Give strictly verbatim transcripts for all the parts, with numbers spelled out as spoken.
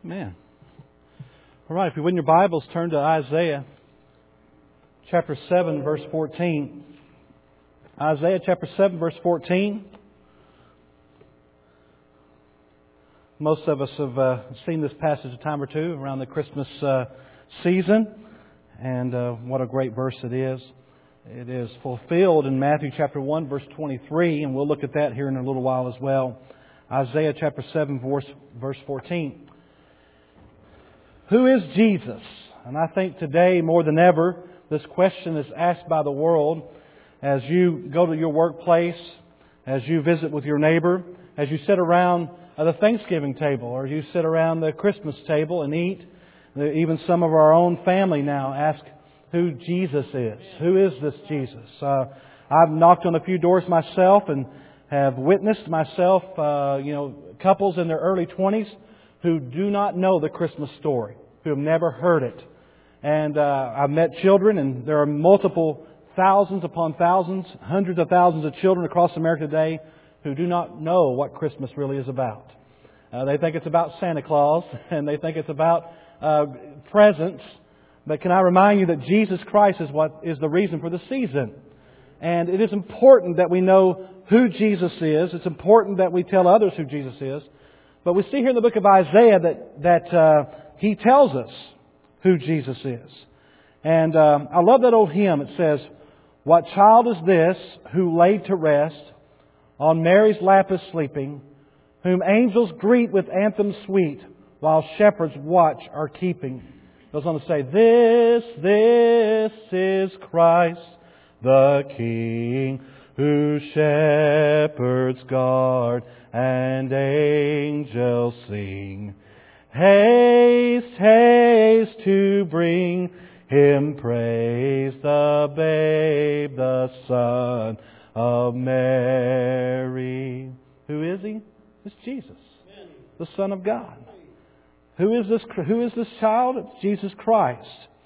Amen. All right, if you win your Bibles, turn to Isaiah chapter seven, verse fourteen. Isaiah chapter seven, verse fourteen. Most of us have uh, seen this passage a time or two around the Christmas uh, season. And uh, what a great verse it is. It is fulfilled in Matthew chapter one, verse twenty-three, and we'll look at that here in a little while as well. Isaiah chapter seven, verse, verse fourteen. Who is Jesus? And I think today, more than ever, this question is asked by the world as you go to your workplace, as you visit with your neighbor, as you sit around the Thanksgiving table, or you sit around the Christmas table and eat. Even some of our own family now ask who Jesus is. Who is this Jesus? Uh, I've knocked on a few doors myself and have witnessed myself, uh, you know, couples in their early twenties who do not know the Christmas story, who have never heard it. And uh, I've met children, and there are multiple thousands upon thousands, hundreds of thousands of children across America today who do not know what Christmas really is about. Uh, they think it's about Santa Claus, and they think it's about uh, presents. But can I remind you that Jesus Christ is what is the reason for the season? And it is important that we know who Jesus is. It's important that we tell others who Jesus is. But we see here in the book of Isaiah that that uh, He tells us who Jesus is. And uh, I love that old hymn. It says, "What child is this who laid to rest on Mary's lap is sleeping, whom angels greet with anthems sweet, while shepherds watch are keeping?" It goes on to say, "This, this is Christ, the King, who shepherds guard and angels sing. Haste, haste to bring Him praise, the babe, the Son of Mary." Who is He? It's Jesus, the Son of God. Who is this? Who is this child? It's Jesus Christ,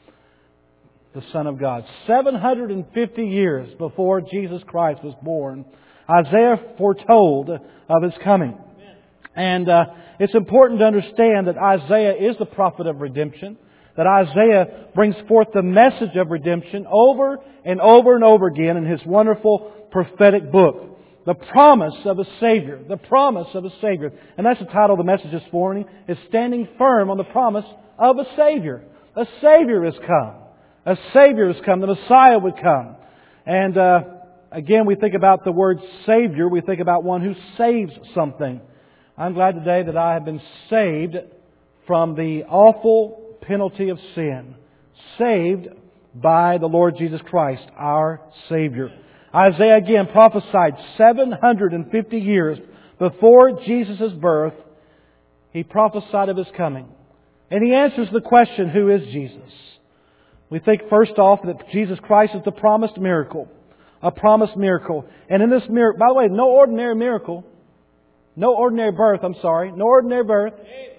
the Son of God. seven hundred fifty years before Jesus Christ was born, Isaiah foretold of His coming. And uh, it's important to understand that Isaiah is the prophet of redemption. That Isaiah brings forth the message of redemption over and over and over again in his wonderful prophetic book. The promise of a Savior. The promise of a Savior. And that's the title of the message this morning, is Standing Firm on the Promise of a Savior. A Savior has come. A Savior has come. The Messiah would come. And uh, again, we think about the word Savior. We think about one who saves something. I'm glad today that I have been saved from the awful penalty of sin. Saved by the Lord Jesus Christ, our Savior. Isaiah again prophesied seven hundred fifty years before Jesus' birth. He prophesied of His coming. And He answers the question, who is Jesus? We think first off that Jesus Christ is the promised miracle. A promised miracle. And in this miracle, by the way, no ordinary miracle. No ordinary birth, I'm sorry. No ordinary birth.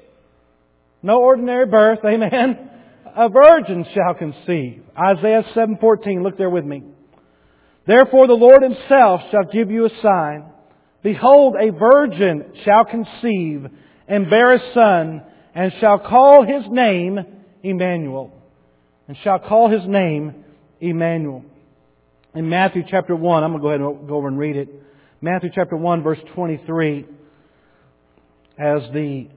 No ordinary birth, amen. A virgin shall conceive. Isaiah seven fourteen, look there with me. "Therefore the Lord Himself shall give you a sign. Behold, a virgin shall conceive and bear a son, and shall call His name Emmanuel." And shall call His name Emmanuel. In Matthew chapter one, I'm going to go ahead and go over and read it. Matthew chapter one, verse twenty-three. As the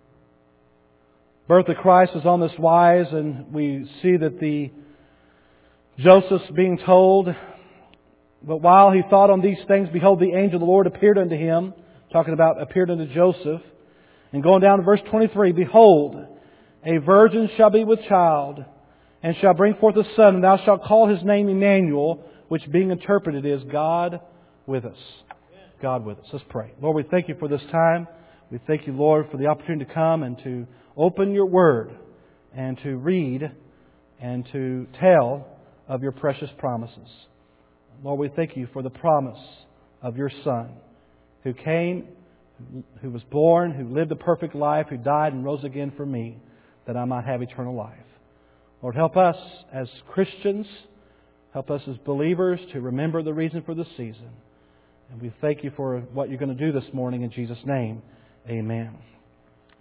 birth of Christ is on this wise, and we see that the Joseph's being told, "But while he thought on these things, behold, the angel of the Lord appeared unto him," talking about appeared unto Joseph. And going down to verse twenty-three, "Behold, a virgin shall be with child, and shall bring forth a son, and thou shalt call His name Emmanuel," which being interpreted is God with us. God with us. Let's pray. Lord, we thank You for this time. We thank You, Lord, for the opportunity to come and to open Your Word and to read and to tell of Your precious promises. Lord, we thank You for the promise of Your Son, who came, who was born, who lived a perfect life, who died and rose again for me, that I might have eternal life. Lord, help us as Christians, help us as believers to remember the reason for the season. And we thank You for what You're going to do this morning in Jesus' name. Amen.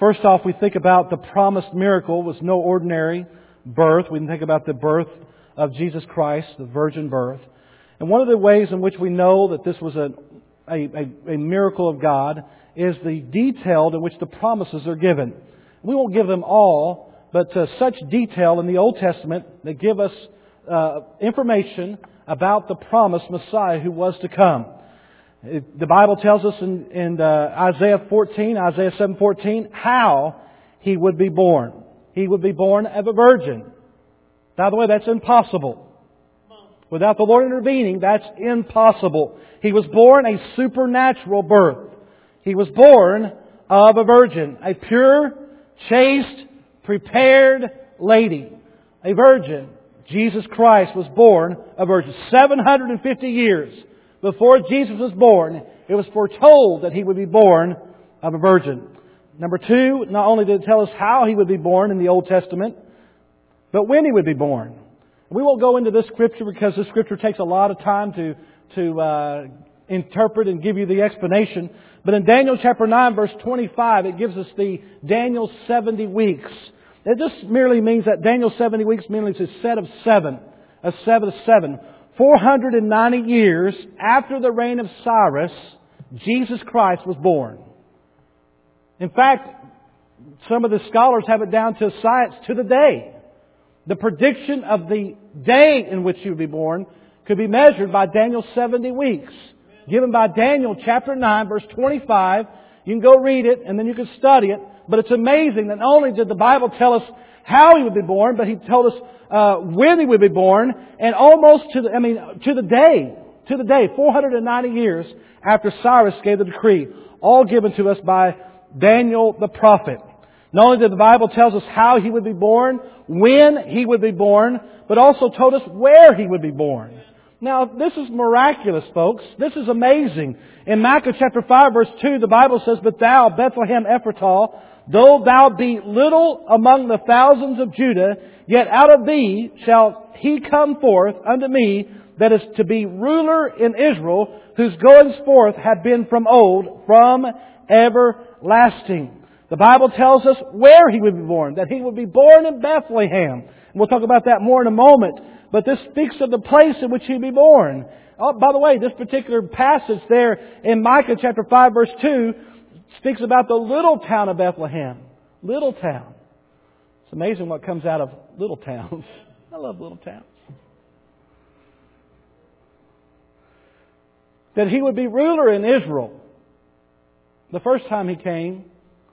First off, we think about the promised miracle was no ordinary birth. We can think about the birth of Jesus Christ, the virgin birth. And one of the ways in which we know that this was a, a, a, a miracle of God is the detail in which the promises are given. We won't give them all, but uh, such detail in the Old Testament that give us uh, information about the promised Messiah who was to come. It, the Bible tells us in, in uh, Isaiah fourteen, Isaiah seven fourteen, how He would be born. He would be born of a virgin. By the way, that's impossible. Without the Lord intervening, that's impossible. He was born a supernatural birth. He was born of a virgin, a pure, chaste, prepared lady, a virgin. Jesus Christ was born a virgin. seven hundred fifty years before Jesus was born, it was foretold that He would be born of a virgin. Number two, not only did it tell us how He would be born in the Old Testament, but when He would be born. We won't go into this Scripture because this Scripture takes a lot of time to, to uh, interpret and give you the explanation. But in Daniel chapter nine, verse twenty-five, it gives us the Daniel seventy weeks. It just merely means that Daniel seventy weeks means a set of seven. A set of seven. four hundred ninety years after the reign of Cyrus, Jesus Christ was born. In fact, some of the scholars have it down to science to the day. The prediction of the day in which He would be born could be measured by Daniel's seventy weeks. Given by Daniel chapter nine, verse twenty-five. You can go read it and then you can study it. But it's amazing that not only did the Bible tell us how He would be born, but He told us uh, when He would be born, and almost to the, I mean, to the day, to the day, four hundred ninety years after Cyrus gave the decree, all given to us by Daniel the prophet. Not only did the Bible tells us how He would be born, when He would be born, but also told us where He would be born. Now, this is miraculous, folks. This is amazing. In Micah chapter five, verse two, the Bible says, "But thou, Bethlehem Ephratah, though thou be little among the thousands of Judah, yet out of thee shall He come forth unto me that is to be ruler in Israel, whose goings forth have been from old, from everlasting." The Bible tells us where He would be born, that He would be born in Bethlehem. And we'll talk about that more in a moment. But this speaks of the place in which He'd be born. Oh, by the way, this particular passage there in Micah chapter five, verse two, speaks about the little town of Bethlehem. Little town. It's amazing what comes out of little towns. I love little towns. That He would be ruler in Israel. The first time He came,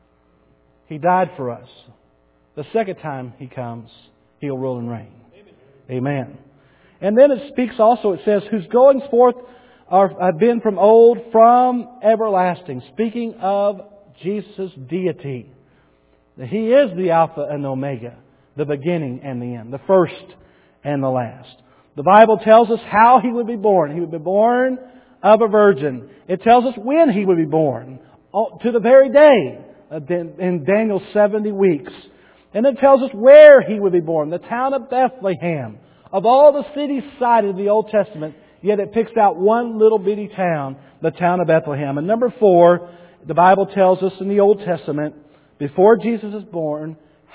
He died for us. The second time He comes, He'll rule and reign. Amen. And then it speaks also, it says, whose goings forth are, have been from old, from everlasting. Speaking of Jesus' deity. He is the Alpha and the Omega, the beginning and the end, the first and the last. The Bible tells us how He would be born. He would be born of a virgin. It tells us when He would be born, to the very day, in Daniel's seventy weeks. And it tells us where He would be born, the town of Bethlehem. Of all the cities cited in the Old Testament, yet it picks out one little bitty town, the town of Bethlehem. And number four, the Bible tells us in the Old Testament, before Jesus is born,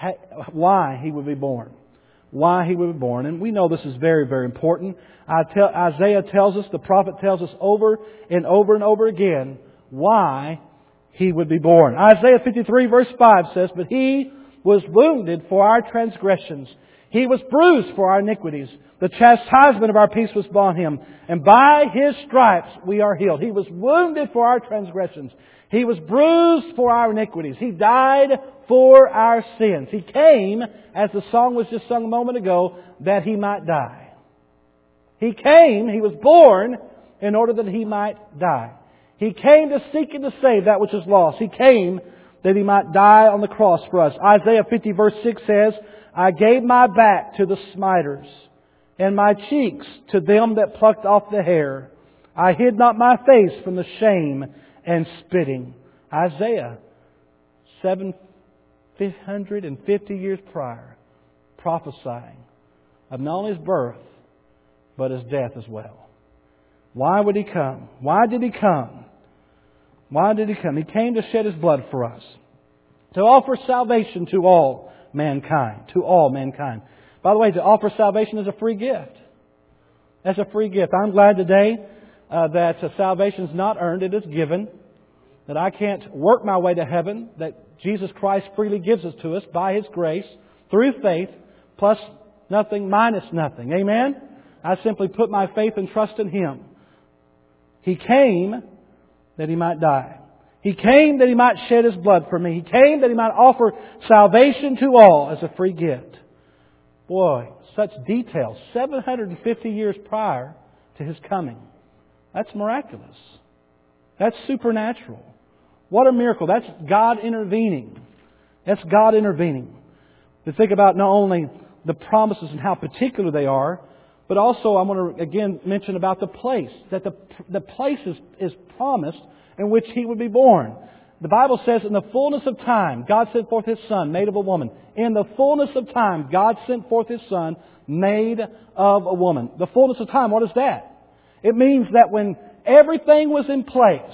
why He would be born. Why He would be born. And we know this is very, very important. Isaiah tells us, the prophet tells us over and over and over again, why He would be born. Isaiah fifty-three verse five says, "But He was wounded for our transgressions. He was bruised for our iniquities. The chastisement of our peace was upon Him. And by His stripes we are healed." He was wounded for our transgressions. He was bruised for our iniquities. He died for our sins. He came, as the song was just sung a moment ago, that He might die. He came, He was born in order that He might die. He came to seek and to save that which is lost. He came that He might die on the cross for us. Isaiah fifty verse six says, "I gave my back to the smiters, and my cheeks to them that plucked off the hair. I hid not my face from the shame and spitting." Isaiah, seven hundred fifty years prior, prophesying of not only His birth, but His death as well. Why would He come? Why did He come? Why did He come? He came to shed His blood for us. To offer salvation to all mankind. To all mankind. By the way, to offer salvation is a free gift. That's a free gift. I'm glad today uh, that uh, salvation is not earned, it is given. That I can't work my way to heaven. That Jesus Christ freely gives it to us by His grace through faith, plus nothing, minus nothing. Amen? I simply put my faith and trust in Him. He came that He might die. He came that He might shed His blood for me. He came that He might offer salvation to all as a free gift. Boy, such details. seven hundred fifty years prior to His coming. That's miraculous. That's supernatural. What a miracle. That's God intervening. That's God intervening. To think about not only the promises and how particular they are, but also I want to again mention about the place. That the, the place is, is promised in which He would be born. The Bible says, in the fullness of time, God sent forth His Son, made of a woman. In the fullness of time, God sent forth His Son, made of a woman. The fullness of time, what is that? It means that when everything was in place,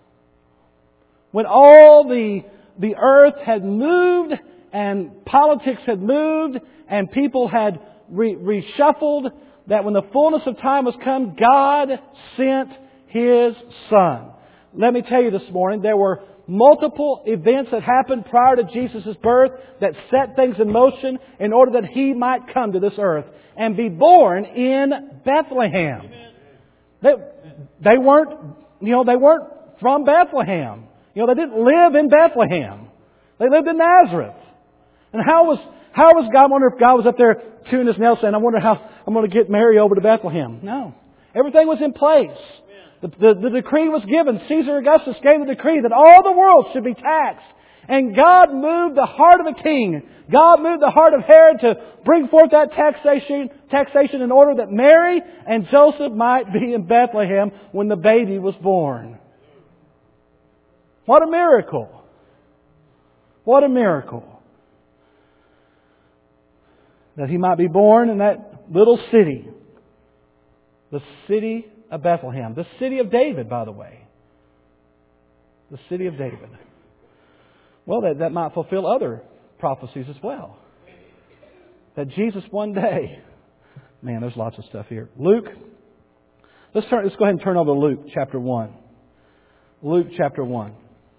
when all the, the earth had moved and politics had moved and people had re- reshuffled, that when the fullness of time was come, God sent His Son. Let me tell you this morning, there were multiple events that happened prior to Jesus' birth that set things in motion in order that He might come to this earth and be born in Bethlehem. They, they weren't, you know, they weren't from Bethlehem. You know, they didn't live in Bethlehem. They lived in Nazareth. And how was how was God? I wonder if God was up there chewing His nails saying, I wonder how I'm going to get Mary over to Bethlehem. No. Everything was in place. The, the, the decree was given. Caesar Augustus gave the decree that all the world should be taxed. And God moved the heart of a king. God moved the heart of Herod to bring forth that taxation, taxation in order that Mary and Joseph might be in Bethlehem when the baby was born. What a miracle. What a miracle. That He might be born in that little city. The city of Bethlehem. The city of David, by the way. The city of David. Well, that, that might fulfill other prophecies as well. That Jesus one day... Man, there's lots of stuff here. Luke. Let's turn. Let's go ahead and turn over to Luke chapter one. Luke chapter one.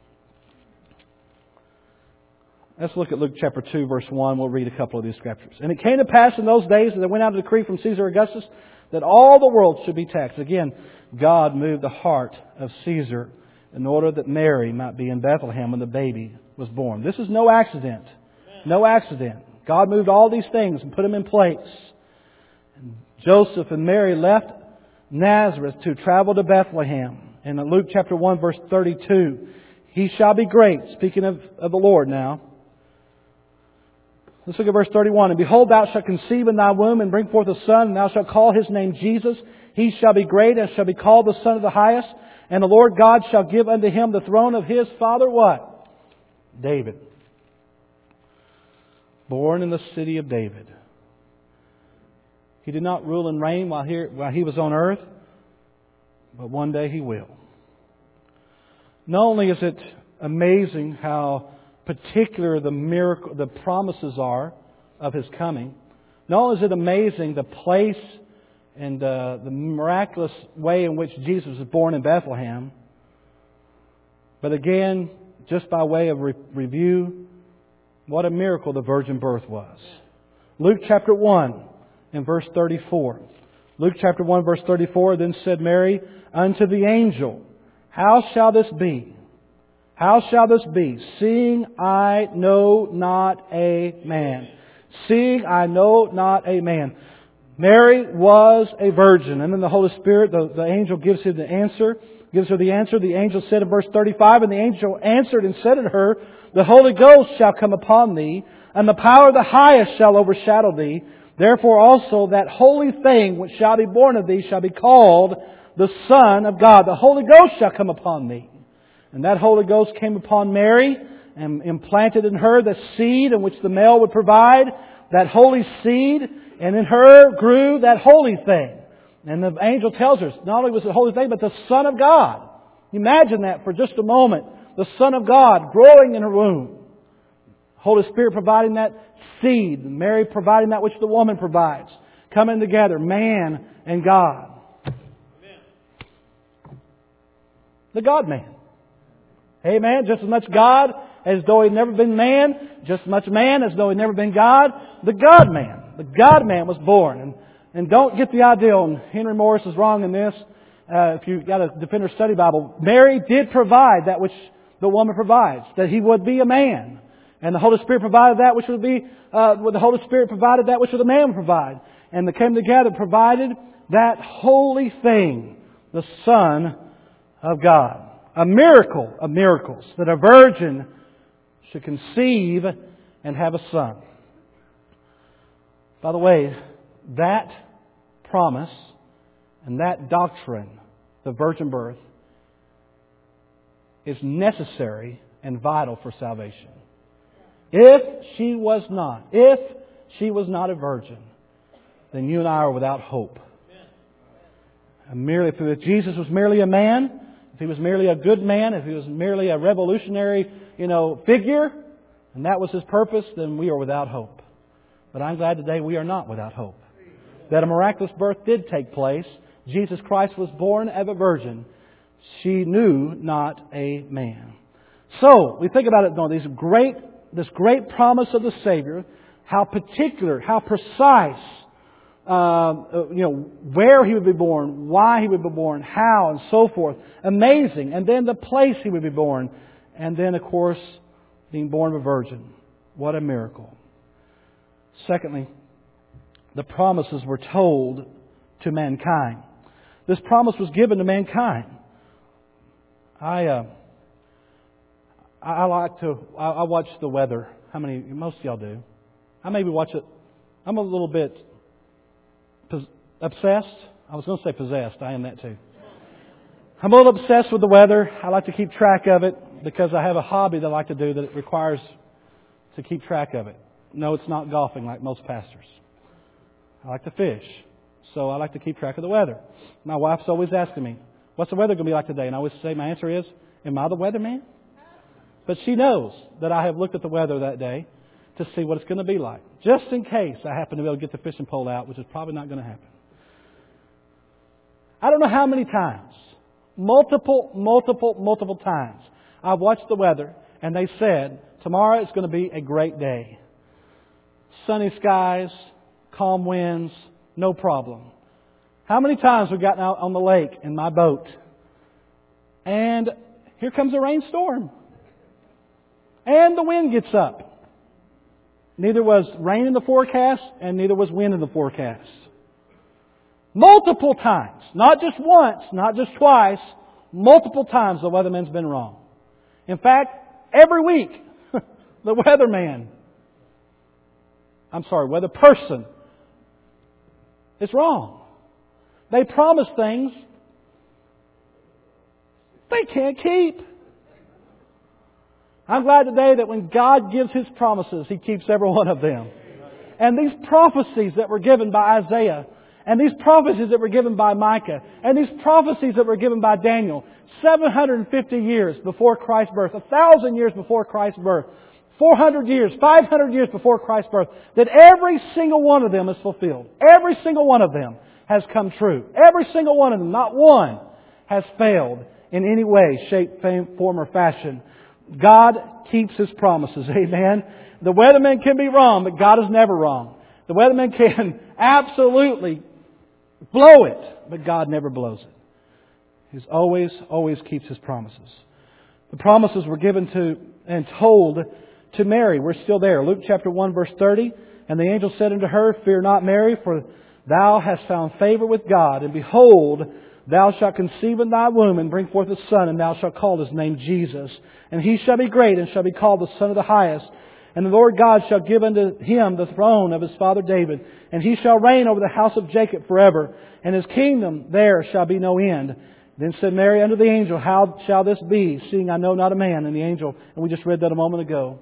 Let's look at Luke chapter two, verse one. We'll read a couple of these scriptures. And it came to pass in those days that there went out a decree from Caesar Augustus that all the world should be taxed. Again, God moved the heart of Caesar in order that Mary might be in Bethlehem when the baby was born. This is no accident. No accident. God moved all these things and put them in place. And Joseph and Mary left Nazareth to travel to Bethlehem. And in Luke chapter one, verse thirty-two, He shall be great. Speaking of, of the Lord now. Let's look at verse thirty-one. And behold, thou shalt conceive in thy womb and bring forth a son, and thou shalt call his name Jesus. He shall be great and shall be called the Son of the Highest. And the Lord God shall give unto him the throne of his father, what? David. Born in the city of David. He did not rule and reign while, here, while he was on earth, but one day He will. Not only is it amazing how particular the miracle, the promises are of His coming. Not only is it amazing the place and uh, the miraculous way in which Jesus was born in Bethlehem, but again, just by way of re- review, what a miracle the virgin birth was. Luke chapter one and verse thirty-four. Luke chapter one verse thirty-four, Then said Mary unto the angel, How shall this be? How shall this be? Seeing I know not a man. Seeing I know not a man. Mary was a virgin. And then the Holy Spirit, the, the angel gives her the answer. Gives her the answer. The angel said in verse thirty-five, And the angel answered and said unto her, The Holy Ghost shall come upon thee, and the power of the highest shall overshadow thee. Therefore also that holy thing which shall be born of thee shall be called the Son of God. The Holy Ghost shall come upon thee. And that Holy Ghost came upon Mary and implanted in her the seed in which the male would provide, that holy seed, and in her grew that holy thing. And the angel tells her, not only was it a holy thing, but the Son of God. Imagine that for just a moment. The Son of God growing in her womb. Holy Spirit providing that seed. Mary providing that which the woman provides. Coming together, man and God. The God-man. Amen. Just as much God as though He'd never been man. Just as much man as though He'd never been God. The God-man. The God-man was born. And, and don't get the idea, and Henry Morris is wrong in this. Uh, if you've got a Defender Study Bible, Mary did provide that which the woman provides. That He would be a man. And the Holy Spirit provided that which would be, uh, the Holy Spirit provided that which the man would provide. And they came together, provided that holy thing, the Son of God. A miracle of miracles, that a virgin should conceive and have a son. By the way, that promise and that doctrine, the virgin birth, is necessary and vital for salvation. If she was not, if she was not a virgin, then you and I are without hope. And merely, if Jesus was merely a man, if He was merely a good man, if He was merely a revolutionary, you know, figure, and that was His purpose, then we are without hope. But I'm glad today we are not without hope. That a miraculous birth did take place. Jesus Christ was born of a virgin. She knew not a man. So, we think about it, though, these great, this great promise of the Savior, how particular, how precise, Uh, you know, where He would be born, why He would be born, how, and so forth. Amazing. And then the place He would be born. And then, of course, being born of a virgin. What a miracle. Secondly, the promises were told to mankind. This promise was given to mankind. I, uh, I like to, I, I watch the weather. How many, most of y'all do. I maybe watch it. I'm a little bit obsessed. I was going to say possessed. I am that too. I'm a little obsessed with the weather. I like to keep track of it because I have a hobby that I like to do that it requires to keep track of it. No, it's not golfing like most pastors. I like to fish. So I like to keep track of the weather. My wife's always asking me, what's the weather going to be like today? And I always say, my answer is, am I the weatherman? But she knows that I have looked at the weather that day to see what it's going to be like. Just in case I happen to be able to get the fishing pole out, which is probably not going to happen. I don't know how many times, multiple, multiple, multiple times, I've watched the weather and they said, tomorrow it's going to be a great day. Sunny skies, calm winds, no problem. How many times we've gotten out on the lake in my boat and here comes a rainstorm. And the wind gets up. Neither was rain in the forecast and neither was wind in the forecast. Multiple times. Not just once, not just twice. Multiple times the weatherman's been wrong. In fact, every week the weatherman, I'm sorry, weather person is wrong. They promise things they can't keep. I'm glad today that when God gives His promises, He keeps every one of them. And these prophecies that were given by Isaiah, and these prophecies that were given by Micah, and these prophecies that were given by Daniel, seven hundred fifty years before Christ's birth, one thousand years before Christ's birth, four hundred years, five hundred years before Christ's birth, that every single one of them is fulfilled. Every single one of them has come true. Every single one of them, not one, has failed in any way, shape, form, or fashion. God keeps His promises. Amen. The weatherman can be wrong, but God is never wrong. The weatherman can absolutely blow it, but God never blows it. He always, always keeps His promises. The promises were given to and told to Mary. We're still there. Luke chapter one, verse thirty. And the angel said unto her, Fear not, Mary, for thou hast found favor with God. And behold, thou shalt conceive in thy womb and bring forth a son, and thou shalt call his name Jesus. And he shall be great, and shall be called the Son of the Highest. And the Lord God shall give unto him the throne of his father David. And he shall reign over the house of Jacob forever. And his kingdom there shall be no end. Then said Mary unto the angel, How shall this be, seeing I know not a man? And the angel, and we just read that a moment ago.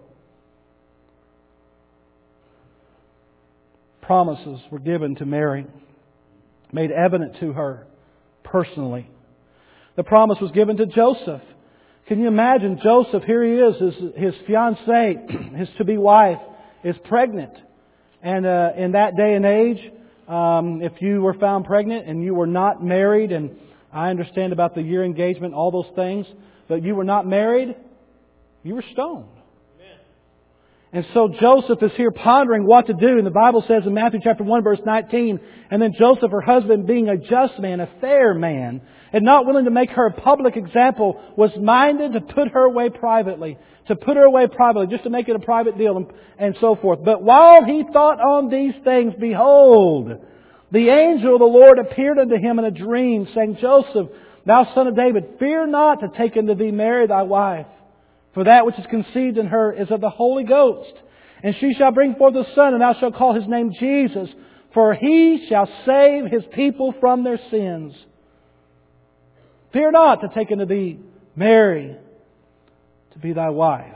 Promises were given to Mary, made evident to her personally. The promise was given to Joseph Can you imagine Joseph, here he is, his, his fiancée, his to-be wife, is pregnant. And uh, in that day and age, um, if you were found pregnant and you were not married, and I understand about the year engagement, all those things, but you were not married, you were stoned. And so Joseph is here pondering what to do. And the Bible says in Matthew chapter one, verse nineteen, and then Joseph, her husband, being a just man, a fair man, and not willing to make her a public example, was minded to put her away privately. To put her away privately, just to make it a private deal and, and so forth. But while he thought on these things, behold, the angel of the Lord appeared unto him in a dream, saying, Joseph, thou son of David, fear not to take unto thee Mary thy wife. For that which is conceived in her is of the Holy Ghost. And she shall bring forth a son, and thou shalt call his name Jesus. For he shall save his people from their sins. Fear not to take unto thee Mary to be thy wife.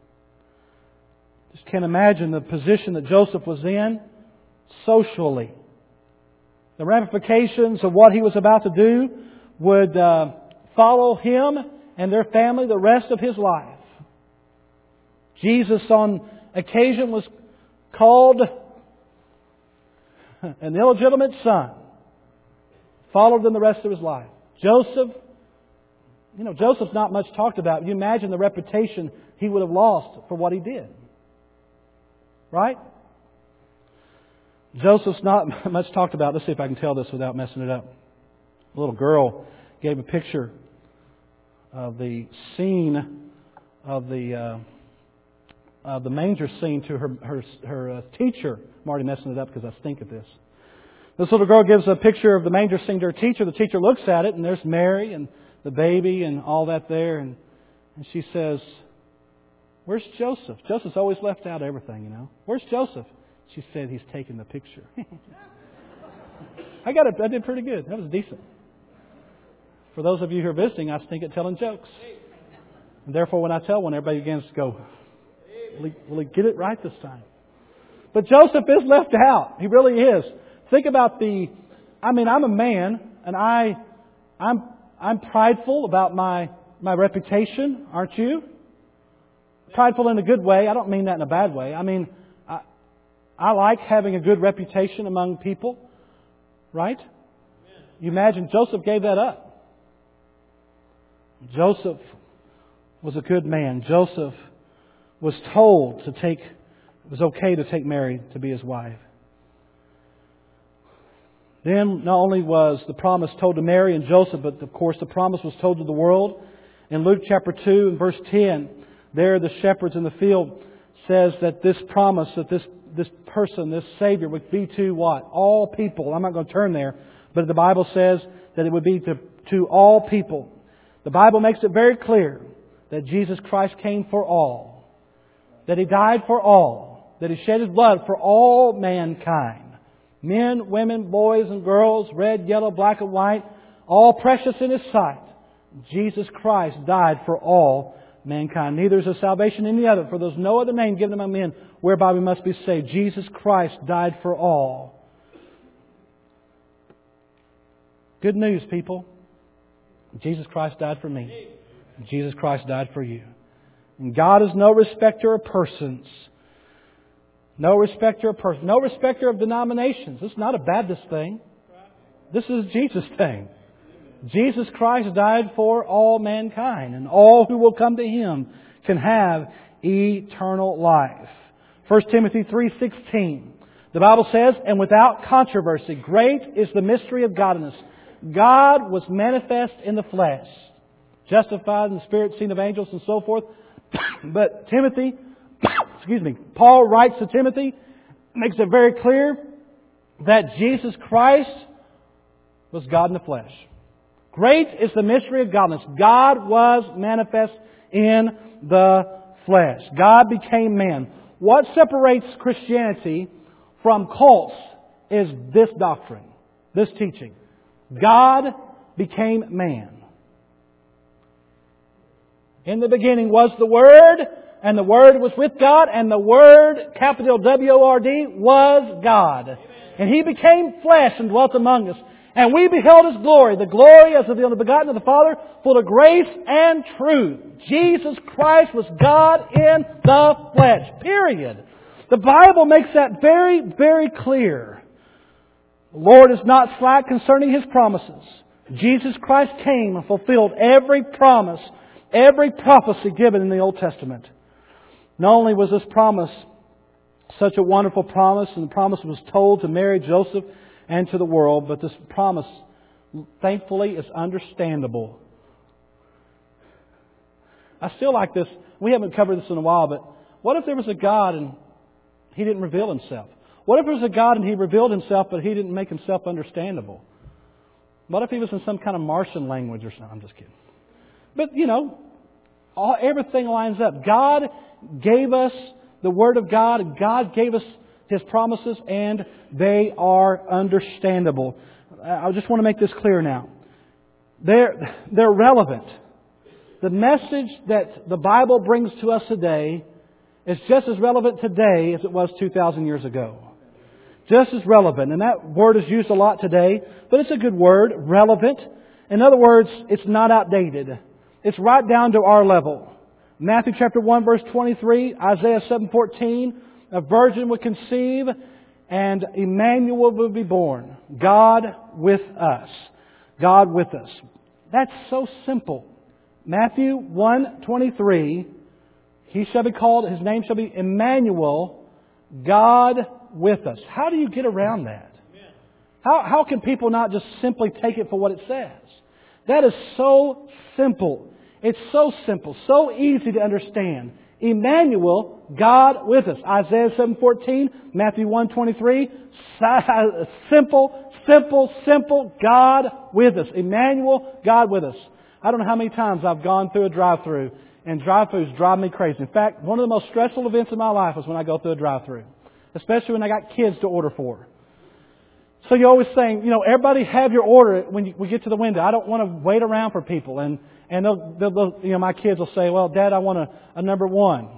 Just can't imagine the position that Joseph was in socially. The ramifications of what he was about to do would uh, follow him and their family the rest of his life. Jesus on occasion was called an illegitimate son. Followed them the rest of his life. Joseph, you know, Joseph's not much talked about. You imagine the reputation he would have lost for what he did. Right? Joseph's not much talked about. Let's see if I can tell this without messing it up. A little girl gave a picture of the scene of the uh, of the manger scene to her her her uh, teacher. I'm already messing it up because I stink at this. This little girl gives a picture of the manger scene to her teacher. The teacher looks at it, and there's Mary and the baby and all that there, and and she says, "Where's Joseph? Joseph's always left out everything, you know. Where's Joseph?" She said, "He's taking the picture." I got it. I did pretty good. That was decent. For those of you who are visiting, I stink at telling jokes. And therefore, when I tell one, everybody begins to go, will he, will he get it right this time? But Joseph is left out. He really is. Think about the, I mean, I'm a man, and I, I'm, I'm prideful about my, my reputation, aren't you? Prideful in a good way. I don't mean that in a bad way. I mean, I, I like having a good reputation among people, right? You imagine Joseph gave that up. Joseph was a good man. Joseph was told to take, it was okay to take Mary to be his wife. Then not only was the promise told to Mary and Joseph, but of course the promise was told to the world. In Luke chapter two and verse ten, there the shepherds in the field says that this promise, that this, this person, this Savior would be to what? All people. I'm not going to turn there, but the Bible says that it would be to, to all people. The Bible makes it very clear that Jesus Christ came for all. That He died for all. That He shed His blood for all mankind. Men, women, boys and girls, red, yellow, black and white, all precious in His sight. Jesus Christ died for all mankind. Neither is there salvation in any other, for there's no other name given among men whereby we must be saved. Jesus Christ died for all. Good news, people. Jesus Christ died for me. Jesus Christ died for you. And God is no respecter of persons. No respecter of persons. No respecter of denominations. This is not a Baptist thing. This is Jesus' thing. Jesus Christ died for all mankind. And all who will come to Him can have eternal life. First Timothy three sixteen. The Bible says, "And without controversy, great is the mystery of godliness. God was manifest in the flesh, justified in the spirit, seen of angels, and so forth." But Timothy, excuse me, Paul writes to Timothy, makes it very clear that Jesus Christ was God in the flesh. Great is the mystery of godliness. God was manifest in the flesh. God became man. What separates Christianity from cults is this doctrine, this teaching. God became man. In the beginning was the Word, and the Word was with God, and the Word, capital W O R D, was God. And He became flesh and dwelt among us. And we beheld His glory, the glory as of the only begotten of the Father, full of grace and truth. Jesus Christ was God in the flesh. Period. The Bible makes that very, very clear. The Lord is not slack concerning His promises. Jesus Christ came and fulfilled every promise, every prophecy given in the Old Testament. Not only was this promise such a wonderful promise, and the promise was told to Mary, Joseph, and to the world, but this promise, thankfully, is understandable. I still like this. We haven't covered this in a while, but what if there was a God and He didn't reveal Himself? What if there was a God and He revealed Himself, but He didn't make Himself understandable? What if He was in some kind of Martian language or something? I'm just kidding. But, you know, all, everything lines up. God gave us the Word of God, and God gave us His promises, and they are understandable. I just want to make this clear now. They're, they're relevant. The message that the Bible brings to us today is just as relevant today as it was two thousand years ago. Just as relevant. And that word is used a lot today, but it's a good word, relevant. In other words, it's not outdated. It's right down to our level. Matthew chapter one verse twenty-three, Isaiah seven fourteen, a virgin would conceive and Emmanuel would be born. God with us. God with us. That's so simple. Matthew one twenty-three, He shall be called, His name shall be Emmanuel, God with us. How do you get around that? How, how can people not just simply take it for what it says? That is so simple. It's so simple, so easy to understand. Emmanuel, God with us. Isaiah seven fourteen, Matthew one twenty-three, simple, simple, simple, God with us. Emmanuel, God with us. I don't know how many times I've gone through a drive-thru, and drive-thrus drive me crazy. In fact, one of the most stressful events in my life is when I go through a drive-thru, especially when I got kids to order for. So you're always saying, you know, everybody have your order when you, we get to the window. I don't want to wait around for people. And, and they'll, they'll, they'll, you know, my kids will say, well, Dad, I want a, a number one.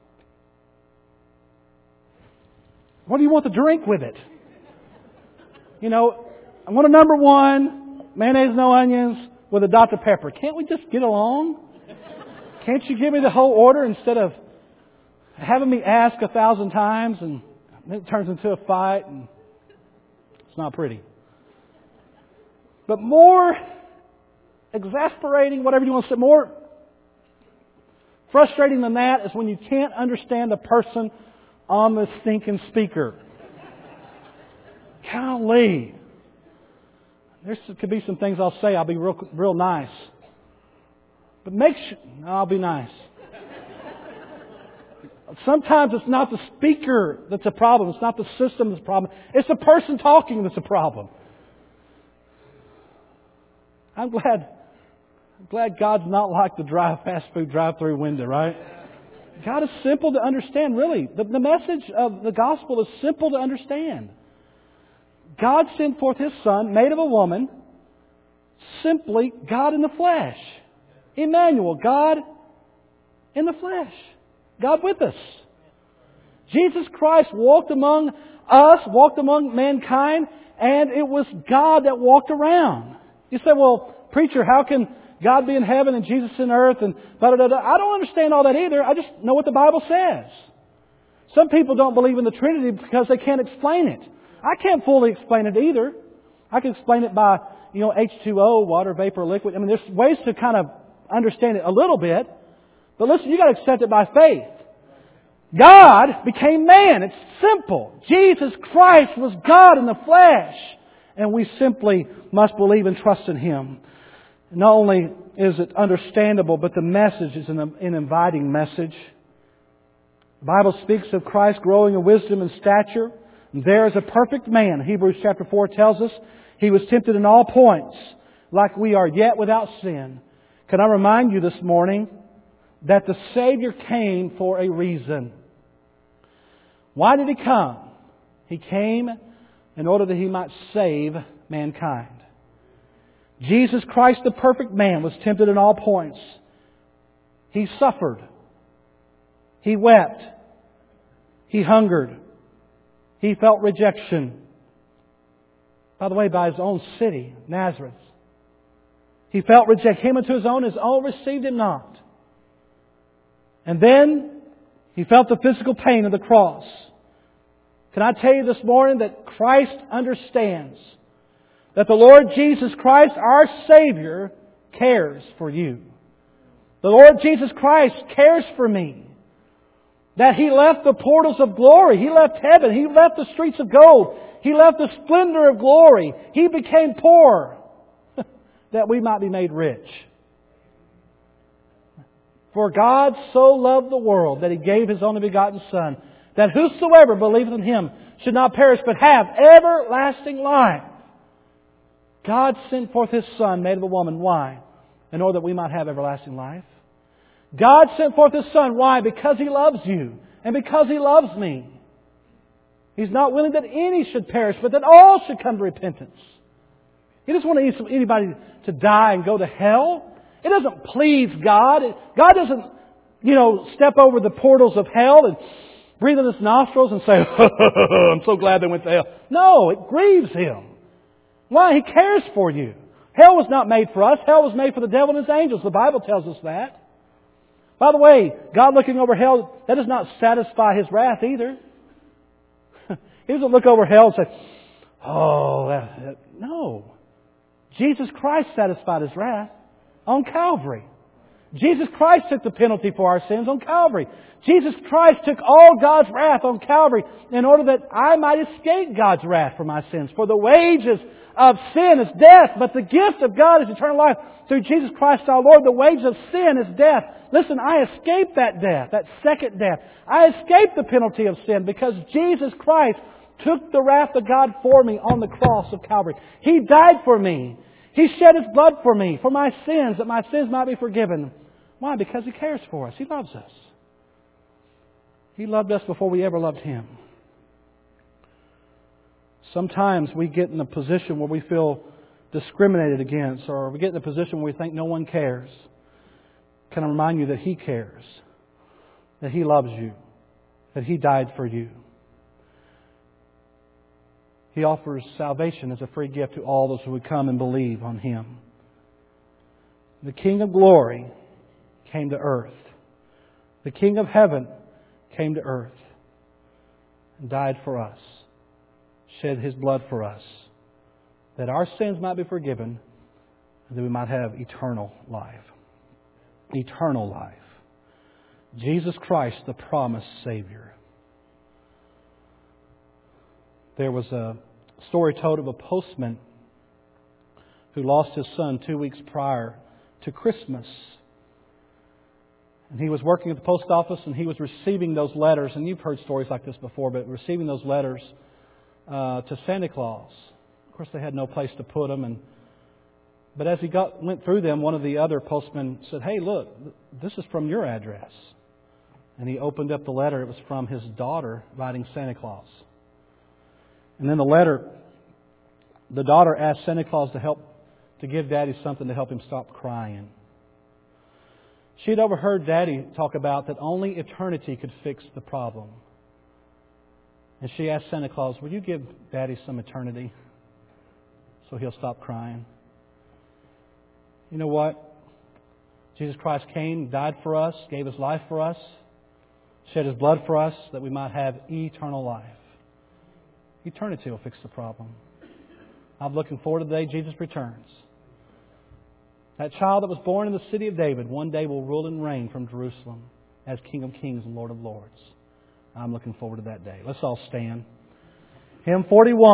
What do you want to drink with it? You know, I want a number one, mayonnaise, no onions, with a Doctor Pepper. Can't we just get along? Can't you give me the whole order instead of having me ask a thousand times and it turns into a fight and it's not pretty. But more exasperating, whatever you want to say, more frustrating than that is when you can't understand the person on the stinking speaker. Golly. There could be some things I'll say. I'll be real, real nice. But make sure... No, I'll be nice. Sometimes it's not the speaker that's a problem. It's not the system that's a problem. It's the person talking that's a problem. I'm glad... I'm glad God's not like the drive fast food drive-through window, right? God is simple to understand, really. The, the message of the gospel is simple to understand. God sent forth His Son, made of a woman, simply God in the flesh. Emmanuel, God in the flesh. God with us. Jesus Christ walked among us, walked among mankind, and it was God that walked around. You say, well, preacher, how can God be in heaven and Jesus in earth? And da, da, da. I don't understand all that either. I just know what the Bible says. Some people don't believe in the Trinity because they can't explain it. I can't fully explain it either. I can explain it by, you know, H two O, water, vapor, liquid. I mean, there's ways to kind of understand it a little bit. But listen, you got to accept it by faith. God became man. It's simple. Jesus Christ was God in the flesh. And we simply must believe and trust in Him. Not only is it understandable, but the message is an, an inviting message. The Bible speaks of Christ growing in wisdom and stature. There is a perfect man. Hebrews chapter four tells us He was tempted in all points, like we are, yet without sin. Can I remind you this morning that the Savior came for a reason? Why did He come? He came in order that He might save mankind. Jesus Christ, the perfect man, was tempted in all points. He suffered. He wept. He hungered. He felt rejection. By the way, by His own city, Nazareth. He felt rejected. Came into His own, His own received Him not. And then He felt the physical pain of the cross. Can I tell you this morning that Christ understands that the Lord Jesus Christ, our Savior, cares for you. The Lord Jesus Christ cares for me. That He left the portals of glory. He left heaven. He left the streets of gold. He left the splendor of glory. He became poor that we might be made rich. For God so loved the world that He gave His only begotten Son, that whosoever believeth in Him should not perish but have everlasting life. God sent forth His Son, made of a woman. Why? In order that we might have everlasting life. God sent forth His Son. Why? Because He loves you. And because He loves me. He's not willing that any should perish, but that all should come to repentance. He doesn't want anybody to die and go to hell. It doesn't please God. God doesn't, you know, step over the portals of hell and breathe in His nostrils and say, I'm so glad they went to hell. No, it grieves Him. Why? He cares for you. Hell was not made for us. Hell was made for the devil and his angels. The Bible tells us that. By the way, God looking over hell, that does not satisfy His wrath either. He doesn't look over hell and say, oh, that, that. No. Jesus Christ satisfied His wrath on Calvary. Jesus Christ took the penalty for our sins on Calvary. Jesus Christ took all God's wrath on Calvary in order that I might escape God's wrath for my sins. For the wages of sin is death, but the gift of God is eternal life through Jesus Christ our Lord. The wages of sin is death. Listen, I escaped that death, that second death. I escaped the penalty of sin because Jesus Christ took the wrath of God for me on the cross of Calvary. He died for me. He shed His blood for me, for my sins, that my sins might be forgiven. Why? Because He cares for us. He loves us. He loved us before we ever loved Him. Sometimes we get in a position where we feel discriminated against, or we get in a position where we think no one cares. Can I remind you that He cares? That He loves you. That He died for you. He offers salvation as a free gift to all those who would come and believe on Him. The King of glory came to earth. The King of heaven came to earth and died for us. Shed His blood for us. That our sins might be forgiven and that we might have eternal life. Eternal life. Jesus Christ, the promised Savior. There was a story told of a postman who lost his son two weeks prior to Christmas. And he was working at the post office and he was receiving those letters. And you've heard stories like this before, but receiving those letters uh, to Santa Claus. Of course, they had no place to put them. And But as he got went through them, one of the other postmen said, "Hey, look, this is from your address." And he opened up the letter. It was from his daughter writing Santa Claus. And then the letter, the daughter asked Santa Claus to help, to give Daddy something to help him stop crying. She had overheard Daddy talk about that only eternity could fix the problem. And she asked Santa Claus, "Will you give Daddy some eternity so he'll stop crying?" You know what? Jesus Christ came, died for us, gave His life for us, shed His blood for us that we might have eternal life. Eternity will fix the problem. I'm looking forward to the day Jesus returns. That child that was born in the city of David one day will rule and reign from Jerusalem as King of Kings and Lord of Lords. I'm looking forward to that day. Let's all stand. Hymn forty-one.